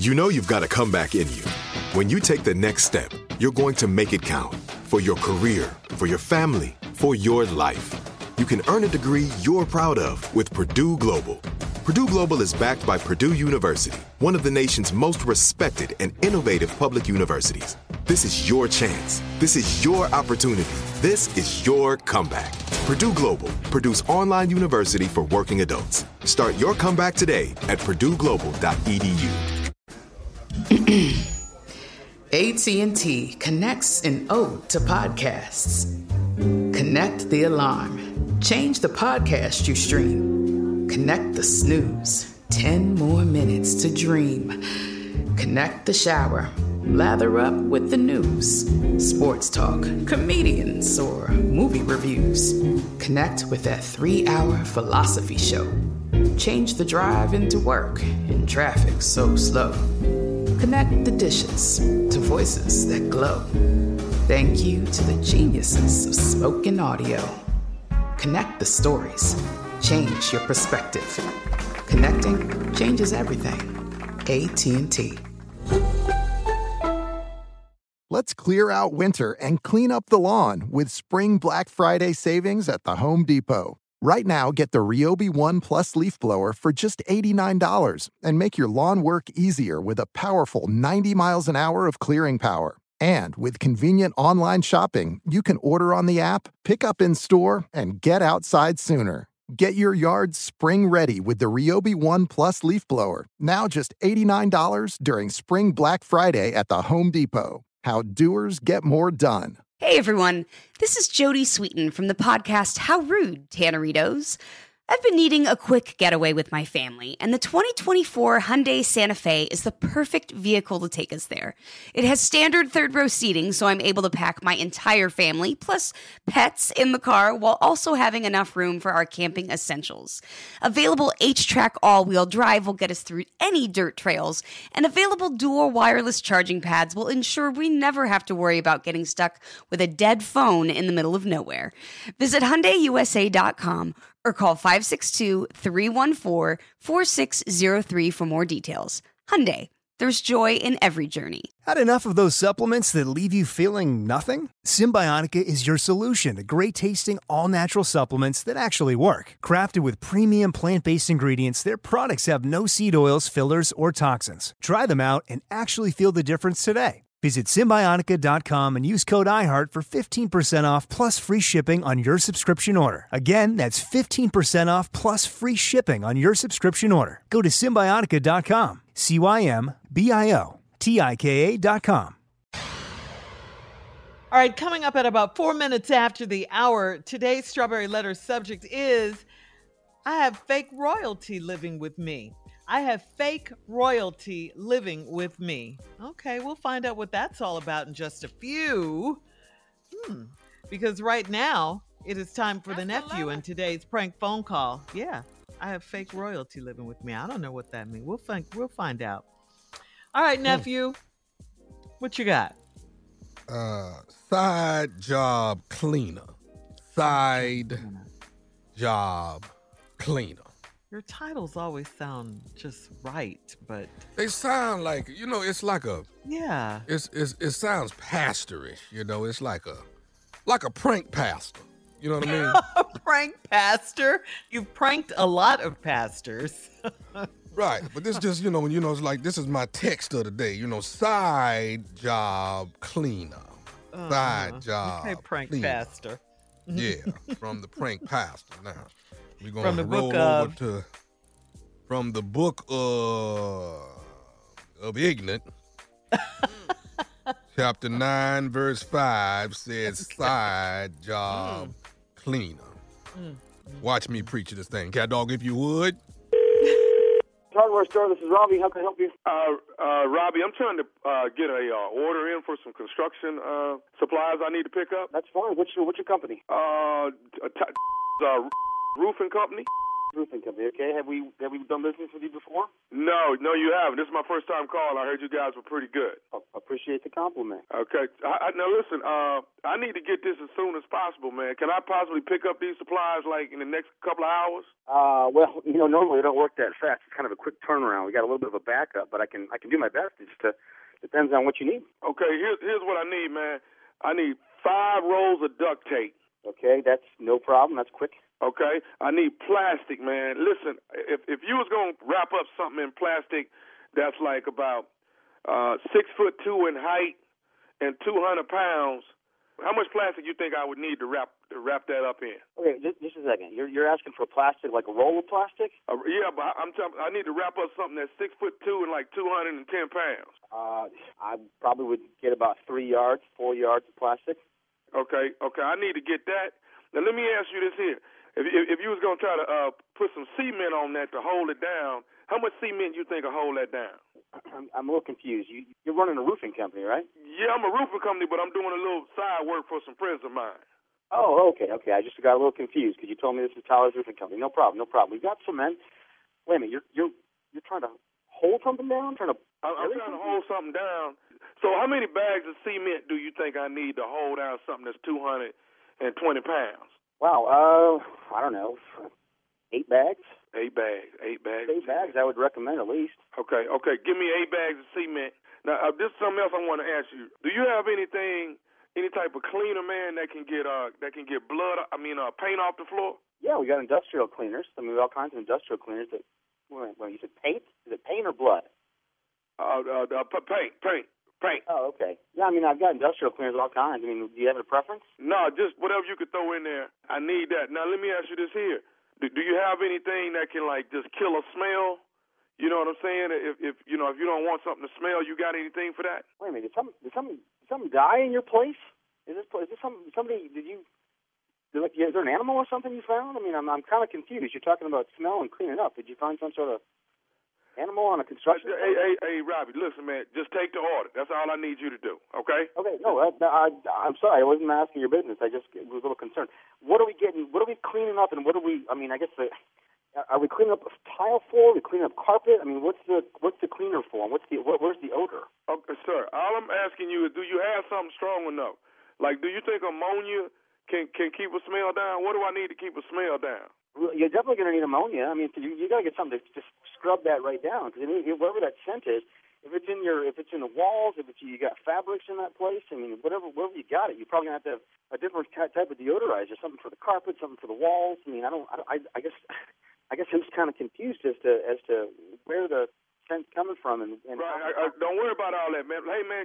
You know you've got a comeback in you. When you take the next step, you're going to make it count for your career, for your family, for your life. You can earn a degree you're proud of with Purdue Global. Purdue Global is backed by Purdue University, one of the nation's most respected and innovative public universities. This is your chance. This is your opportunity. This is your comeback. Purdue Global, Purdue's online university for working adults. Start your comeback today at purdueglobal.edu. AT&T connects an ode to podcasts. Connect the alarm. Change the podcast you stream. Connect the snooze. 10 more minutes to dream. Connect the shower. Lather up with the news. Sports talk, comedians, or movie reviews. Connect with that 3-hour philosophy show. Change the drive into work in traffic so slow. Connect the dishes to voices that glow. Thank you to the geniuses of spoken audio. Connect the stories. Change your perspective. Connecting changes everything. AT&T. Let's clear out winter and clean up the lawn with Spring Black Friday savings at the Home Depot. Right now, get the Ryobi One Plus leaf blower for just $89 and make your lawn work easier with a powerful 90 miles an hour of clearing power. And with convenient online shopping, you can order on the app, pick up in store, and get outside sooner. Get your yard spring ready with the Ryobi One Plus leaf blower, now just $89 during Spring Black Friday at the Home Depot. How doers get more done. Hey everyone, this is Jody Sweeten from the podcast How Rude, Tanneritos. I've been needing a quick getaway with my family, and the 2024 Hyundai Santa Fe is the perfect vehicle to take us there. It has standard third-row seating, so I'm able to pack my entire family, plus pets, in the car, while also having enough room for our camping essentials. Available H-Track all-wheel drive will get us through any dirt trails, and available dual wireless charging pads will ensure we never have to worry about getting stuck with a dead phone in the middle of nowhere. Visit HyundaiUSA.com or call 562-314-4603 for more details. Hyundai, there's joy in every journey. Had enough of those supplements that leave you feeling nothing? Symbiotica is your solution to great-tasting, all-natural supplements that actually work. Crafted with premium plant-based ingredients, their products have no seed oils, fillers, or toxins. Try them out and actually feel the difference today. Visit Symbiotica.com and use code IHEART for 15% off plus free shipping on your subscription order. Again, that's 15% off plus free shipping on your subscription order. Go to Symbiotica.com, Symbiotika.com. All right, coming up at about 4 minutes after the hour, today's Strawberry Letter subject is, I have fake royalty living with me. I have fake royalty living with me. Okay, we'll find out what that's all about in just a few. Because right now, it is time for the nephew and today's prank phone call. Yeah, I have fake royalty living with me. I don't know what that means. We'll find out. All right, nephew, what you got? Side job cleaner. Side job cleaner. Your titles always sound just right, but they sound like, it's like a it sounds pastorish, it's like a prank pastor. You know what I mean? A prank pastor? You've pranked a lot of pastors. Right, but this just, it's like, this is my text of the day, side job cleaner. Side job prank cleaner. Pastor. Yeah, from the prank pastor. Now, we're going from to the roll book over to, from the book of Ignorant. Chapter 9, verse 5 says, side job cleaner. Watch me preach this thing. Cat dog, if you would. Hardware store, this is Robbie. How can I help you? Robbie, I'm trying to get a order in for some construction supplies I need to pick up. That's fine. What's your company? Roofing company. Roofing Company. Okay, have we done business with you before? No, you haven't. This is my first time calling. I heard you guys were pretty good. Appreciate the compliment. Okay. Now listen, I need to get this as soon as possible, man. Can I possibly pick up these supplies like in the next couple of hours? Well, normally we don't work that fast. It's kind of a quick turnaround. We got a little bit of a backup, but I can do my best. It just depends on what you need. Okay. Here's what I need, man. I need 5 rolls of duct tape. Okay, that's no problem. That's quick. Okay, I need plastic, man. Listen, if you was gonna wrap up something in plastic that's like about 6'2" in height and 200 pounds, how much plastic you think I would need to wrap that up in? Okay, just a second. You're asking for plastic, like a roll of plastic? Yeah, but I need to wrap up something that's 6'2" and like 210 pounds. I probably would get about 4 yards of plastic. Okay, I need to get that. Now let me ask you this here. If you was going to try to put some cement on that to hold it down, how much cement you think will hold that down? I'm a little confused. You're running a roofing company, right? Yeah, I'm a roofing company, but I'm doing a little side work for some friends of mine. Oh, okay. I just got a little confused because you told me this is Tyler's Roofing Company. No problem. We got cement. Wait a minute. You're trying to hold something down? I'm trying to hold something down. So how many bags of cement do you think I need to hold down something that's 220 pounds? Wow, I don't know, 8 bags? 8 bags. 8 bags I would recommend at least. Okay. Give me 8 bags of cement. Now, this is something else I want to ask you. Do you have any type of cleaner, man, that can get paint off the floor? Yeah, we got industrial cleaners. I mean, we have all kinds of industrial cleaners. When you said paint, is it paint or blood? Paint. Oh, okay. Yeah, I mean, I've got industrial cleaners of all kinds. I mean, do you have a preference? No, just whatever you could throw in there. I need that. Now, let me ask you this here. Do you have anything that can, like, just kill a smell? You know what I'm saying? If you don't want something to smell, you got anything for that? Wait a minute. Did something die in your place? Is this somebody, is there an animal or something you found? I mean, I'm kind of confused. You're talking about smell and cleaning up. Did you find some sort of animal on a construction site? Hey, Robbie, listen, man. Just take the order. That's all I need you to do, okay? Okay, no, I'm sorry. I wasn't asking your business. I just was a little concerned. What are we cleaning up, and are we cleaning up tile floor? Are we cleaning up carpet? I mean, what's the cleaner for? Where's the odor? Okay, sir, all I'm asking you is, do you have something strong enough? Like, do you think ammonia can keep a smell down? What do I need to keep a smell down? You're definitely going to need ammonia. I mean, you got to get something to just scrub that right down. Because wherever that scent is, if it's in the walls, if you got fabrics in that place, I mean, wherever you got it, you're probably going to have a different type of deodorizer, something for the carpet, something for the walls. I mean, I guess I'm just kind of confused as to where the scent's coming from. Right. Don't worry about all that, man. Hey, man.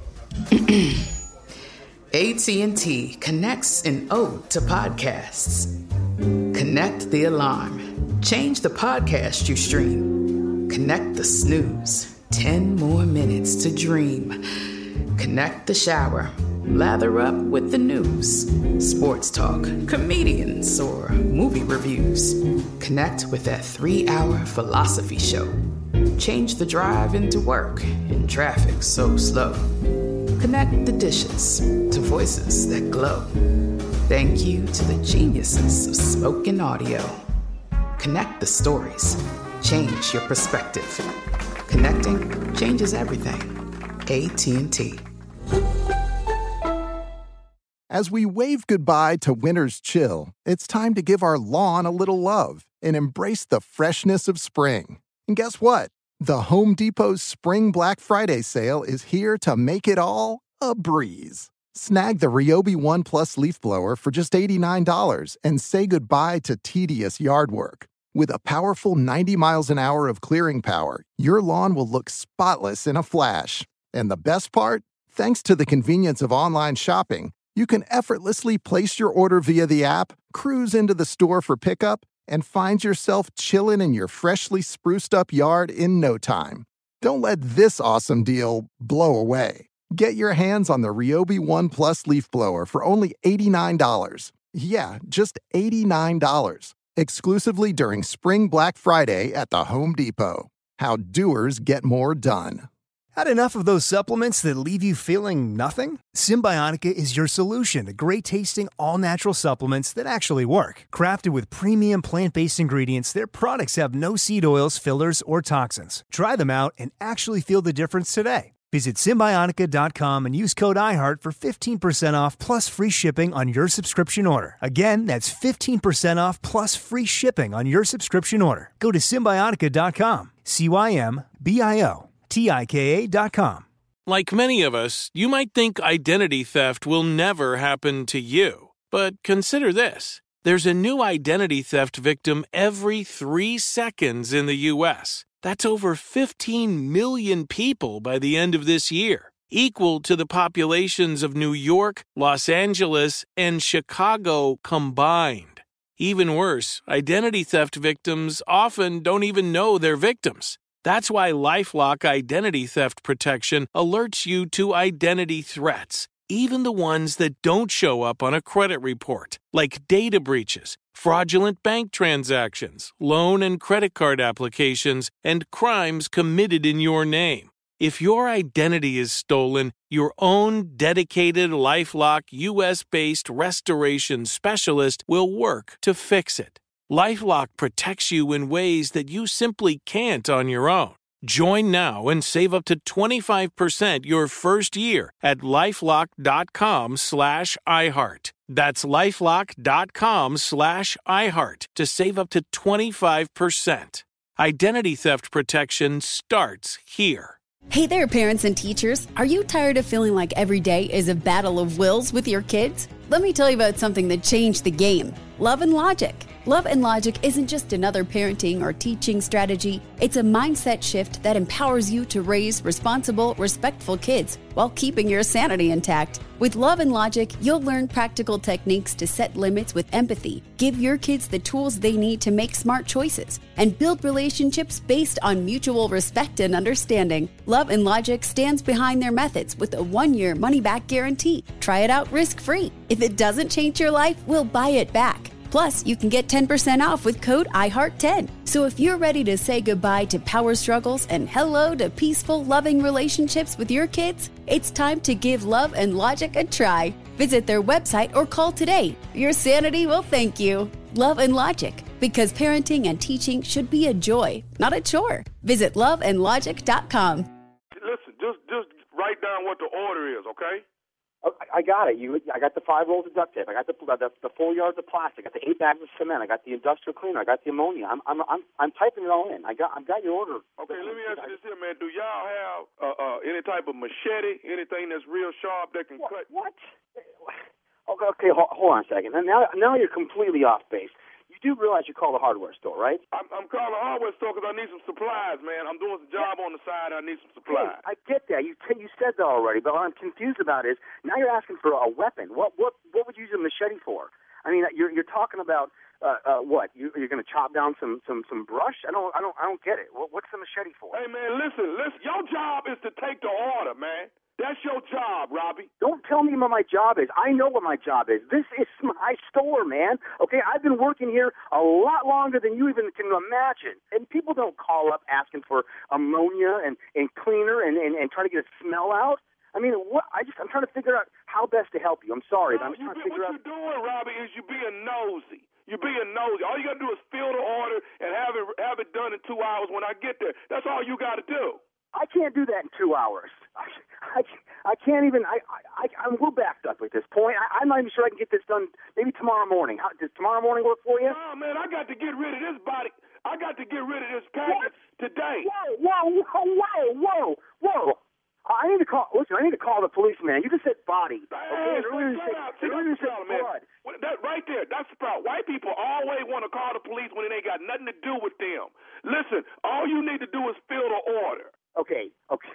AT&T connects an ode to podcasts. Connect the alarm. Change the podcast you stream. Connect the snooze. 10 more minutes to dream. Connect the shower. Lather up with the news. Sports talk, comedians, or movie reviews. Connect with that 3-hour philosophy show. Change the drive into work in traffic so slow. Connect the dishes to voices that glow. Thank you to the geniuses of spoken audio. Connect the stories. Change your perspective. Connecting changes everything. AT&T. As we wave goodbye to winter's chill, it's time to give our lawn a little love and embrace the freshness of spring. And guess what? The Home Depot's Spring Black Friday sale is here to make it all a breeze. Snag the Ryobi One Plus leaf blower for just $89 and say goodbye to tedious yard work. With a powerful 90 miles an hour of clearing power, your lawn will look spotless in a flash. And the best part? Thanks to the convenience of online shopping, you can effortlessly place your order via the app, cruise into the store for pickup, and find yourself chilling in your freshly spruced up yard in no time. Don't let this awesome deal blow away. Get your hands on the Ryobi One Plus leaf blower for only $89. Yeah, just $89. Exclusively during Spring Black Friday at the Home Depot. How doers get more done. Had enough of those supplements that leave you feeling nothing? Symbiotica is your solution to great-tasting, all-natural supplements that actually work. Crafted with premium plant-based ingredients, their products have no seed oils, fillers, or toxins. Try them out and actually feel the difference today. Visit Symbiotica.com and use code IHEART for 15% off plus free shipping on your subscription order. Again, that's 15% off plus free shipping on your subscription order. Go to Symbiotica.com, CYMBIOTIKA.com. Like many of us, you might think identity theft will never happen to you. But consider this. There's a new identity theft victim every 3 seconds in the U.S. That's over 15 million people by the end of this year, equal to the populations of New York, Los Angeles, and Chicago combined. Even worse, identity theft victims often don't even know they're victims. That's why LifeLock Identity Theft Protection alerts you to identity threats, even the ones that don't show up on a credit report, like data breaches, fraudulent bank transactions, loan and credit card applications, and crimes committed in your name. If your identity is stolen, your own dedicated LifeLock U.S.-based restoration specialist will work to fix it. LifeLock protects you in ways that you simply can't on your own. Join now and save up to 25% your first year at LifeLock.com/iHeart. That's LifeLock.com/iHeart to save up to 25%. Identity theft protection starts here. Hey there, parents and teachers. Are you tired of feeling like every day is a battle of wills with your kids? Let me tell you about something that changed the game. Love and Logic. Love and Logic isn't just another parenting or teaching strategy. It's a mindset shift that empowers you to raise responsible, respectful kids while keeping your sanity intact. With Love and Logic, you'll learn practical techniques to set limits with empathy, give your kids the tools they need to make smart choices, and build relationships based on mutual respect and understanding. Love and Logic stands behind their methods with a 1-year money-back guarantee. Try it out risk-free. If it doesn't change your life, we'll buy it back. Plus, you can get 10% off with code IHEART10. So if you're ready to say goodbye to power struggles and hello to peaceful, loving relationships with your kids, it's time to give Love and Logic a try. Visit their website or call today. Your sanity will thank you. Love and Logic, because parenting and teaching should be a joy, not a chore. Visit loveandlogic.com. Listen, just write down what the order is, okay? I got it. I got the 5 rolls of duct tape. I got the 4 yards of plastic. I got the 8 bags of cement. I got the industrial cleaner. I got the ammonia. I'm typing it all in. I got your order. Okay, let me ask you this here, man. Do y'all have any type of machete, anything that's real sharp that can cut? What? Okay, hold on a second. Now you're completely off base. You do realize you call the hardware store, right? I'm calling the hardware store because I need some supplies, man. I'm doing some job on the side. I need some supplies. Hey, I get that. You said that already, but what I'm confused about is now you're asking for a weapon. What would you use a machete for? I mean, you're talking about what? You're going to chop down some brush? I don't get it. What's the machete for? Hey, man, listen. Your job is to take the order, man. That's your job, Robbie. Don't tell me what my job is. I know what my job is. This is my store, man. Okay, I've been working here a lot longer than you even can imagine. And people don't call up asking for ammonia and cleaner and trying to get a smell out. I mean, I'm trying to figure out how best to help you. I'm sorry, but I'm just trying to figure out. What you're doing, Robbie, is you're being nosy. You're being nosy. All you got to do is fill the order and have it done in 2 hours when I get there. That's all you got to do. I can't do that in 2 hours. I can't even. We're backed up at this point. I'm not even sure I can get this done. Maybe tomorrow morning. Does tomorrow morning work for you? No, man. I got to get rid of this body. I got to get rid of this package today. Whoa! I need to call. Listen, I need to call the police, man. You just said body. Okay, earlier said blood. That right there. That's the problem. White people always want to call the police when it ain't got nothing to do with them. Listen, all you need to do is fill the order. Okay.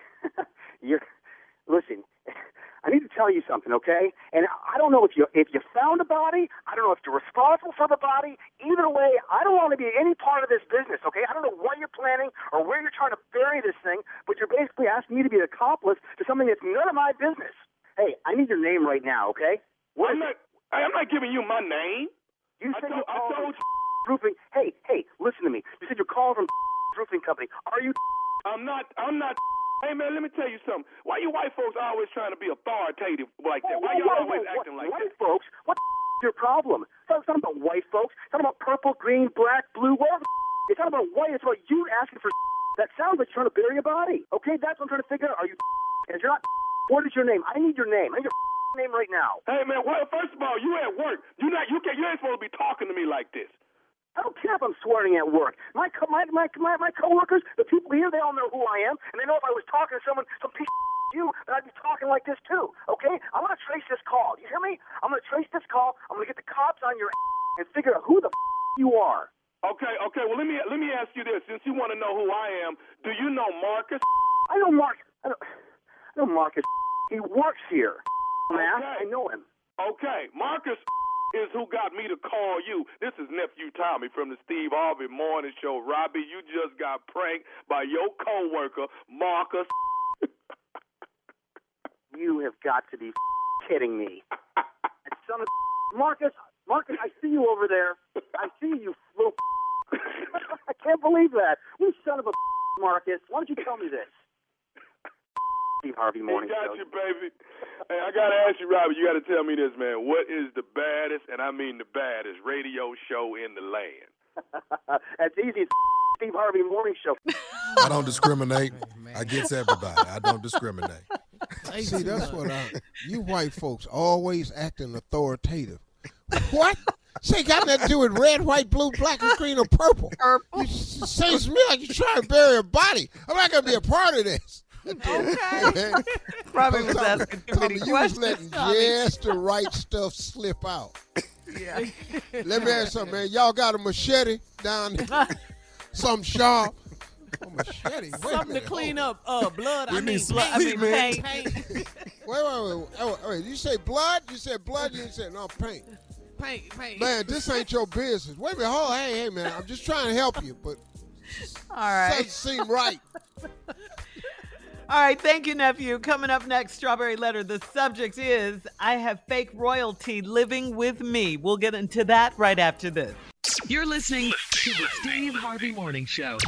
Listen, I need to tell you something, okay? And I don't know if you found a body. I don't know if you're responsible for the body. Either way, I don't want to be any part of this business, okay? I don't know what you're planning or where you're trying to bury this thing, but you're basically asking me to be an accomplice to something that's none of my business. Hey, I need your name right now, okay? I'm not giving you my name. You said you called from roofing. Hey, listen to me. You said you're calling from roofing company. Are you? I'm not Hey, man, let me tell you something. Why you white folks always trying to be authoritative like that? Why y'all always acting like that? White folks? What the is your problem? It's not about white folks. It's not about purple, green, black, blue, whatever. It's not about white. It's about you asking for that sounds like you're trying to bury a body. Okay, that's what I'm trying to figure out. Are you and if you're not, what is your name? I need your name. I need your name right now. Hey, man, well, first of all, you at work. You ain't supposed to be talking to me like this. I don't care if I'm swearing at work. My coworkers, the people here, they all know who I am, and they know if I was talking to someone, some piece of you, that I'd be talking like this too. Okay? I'm gonna trace this call. You hear me? I'm gonna trace this call. I'm gonna get the cops on your and figure out who the you are. Okay. Well, let me ask you this. Since you want to know who I am, do you know Marcus? I know Marcus. I know Marcus. He works here. Man, I know him. Okay, Marcus is who got me to call you. This is Nephew Tommy from the Steve Harvey Morning Show. Robbie, you just got pranked by your coworker, Marcus. You have got to be kidding me. Son of Marcus, I see you over there. I see you little I can't believe that. You son of a Marcus. Why don't you tell me this? Steve Harvey Morning Show. Got you, baby. Hey, I got to ask you, Robbie, you got to tell me this, man. What is the baddest, and I mean the baddest, radio show in the land? That's easy. It's Steve Harvey Morning Show. I don't discriminate. I get everybody. I don't discriminate. See, that's what you white folks always acting authoritative. What? Say, got nothing to do with red, white, blue, black, and green, or purple. You say to me like you're trying to bury a body. I'm not going to be a part of this. Okay. Probably was asking too many questions. You was letting just the right stuff slip out. Yeah. Let me ask you something, man. Y'all got a machete down there? Something sharp? A machete? Something to clean up blood. I mean paint. Wait. You say blood? You said blood? You said no, paint. Paint. Man, this ain't your business. Wait a minute. Hold on. Hey, man. I'm just trying to help you, but all right. Doesn't seem right. All right, thank you, nephew. Coming up next, Strawberry Letter. The subject is, I have fake royalty living with me. We'll get into that right after this. You're listening to the Steve Harvey Morning Show.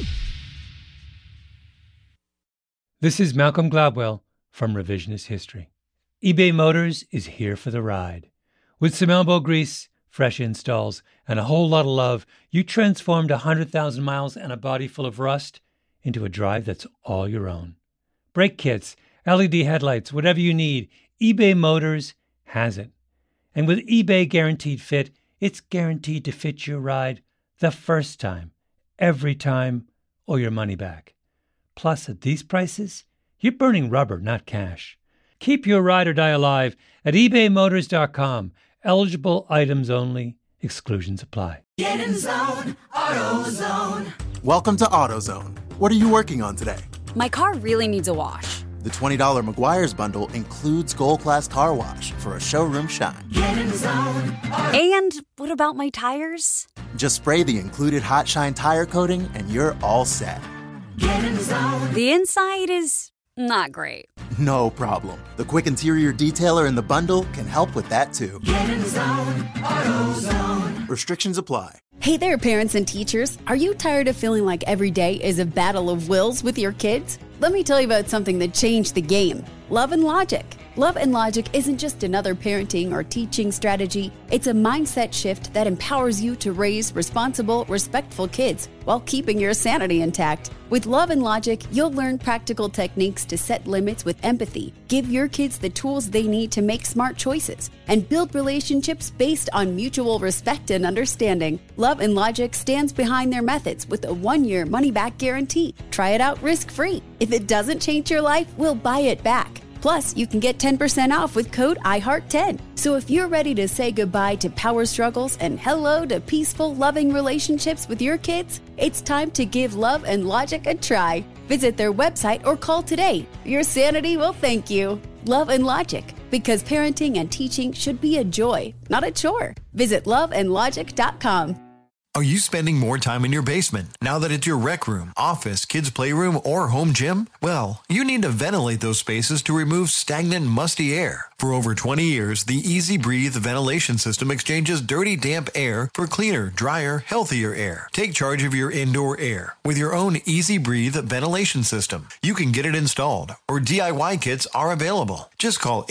This is Malcolm Gladwell from Revisionist History. eBay Motors is here for the ride. With some elbow grease, fresh installs, and a whole lot of love, you transformed 100,000 miles and a body full of rust into a drive that's all your own. Brake kits, LED headlights, whatever you need, eBay Motors has it. And with eBay Guaranteed Fit, it's guaranteed to fit your ride the first time, every time, or your money back. Plus, at these prices, you're burning rubber, not cash. Keep your ride or die alive at ebaymotors.com. Eligible items only. Exclusions apply. Get in zone, AutoZone. Welcome to AutoZone. What are you working on today? My car really needs a wash. The $20 Meguiar's bundle includes Gold Class Car Wash for a showroom shine. Get in zone. And what about my tires? Just spray the included Hot Shine tire coating and you're all set. Get in zone. The inside is not great. No problem. The quick interior detailer in the bundle can help with that too. Get in zone, AutoZone. Restrictions apply. Hey there, parents and teachers. Are you tired of feeling like every day is a battle of wills with your kids? Let me tell you about something that changed the game. Love and Logic. Love and Logic isn't just another parenting or teaching strategy. It's a mindset shift that empowers you to raise responsible, respectful kids while keeping your sanity intact. With Love and Logic, you'll learn practical techniques to set limits with empathy, give your kids the tools they need to make smart choices, and build relationships based on mutual respect and understanding. Love and Logic stands behind their methods with a 1-year money-back guarantee. Try it out risk-free. If it doesn't change your life, we'll buy it back. Plus, you can get 10% off with code IHEART10. So if you're ready to say goodbye to power struggles and hello to peaceful, loving relationships with your kids, it's time to give Love and Logic a try. Visit their website or call today. Your sanity will thank you. Love and Logic, because parenting and teaching should be a joy, not a chore. Visit loveandlogic.com. Are you spending more time in your basement now that it's your rec room, office, kids' playroom, or home gym? Well, you need to ventilate those spaces to remove stagnant, musty air. For over 20 years, the Easy Breathe ventilation system exchanges dirty, damp air for cleaner, drier, healthier air. Take charge of your indoor air with your own Easy Breathe ventilation system. You can get it installed, or DIY kits are available. Just call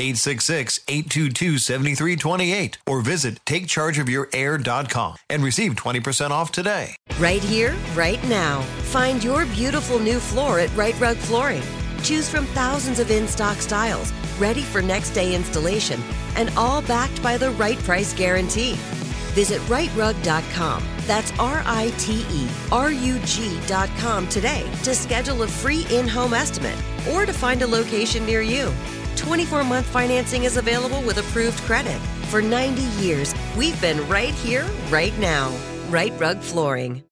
866-822-7328 or visit takechargeofyourair.com and receive 20% off today. Right here, right now. Find your beautiful new floor at Right Rug Flooring. Choose from thousands of in-stock styles, ready for next day installation, and all backed by the right price guarantee. Visit rightrug.com. That's RITERUG.com today to schedule a free in-home estimate or to find a location near you. 24-month financing is available with approved credit. For 90 years, we've been right here, right now. Right Rug Flooring.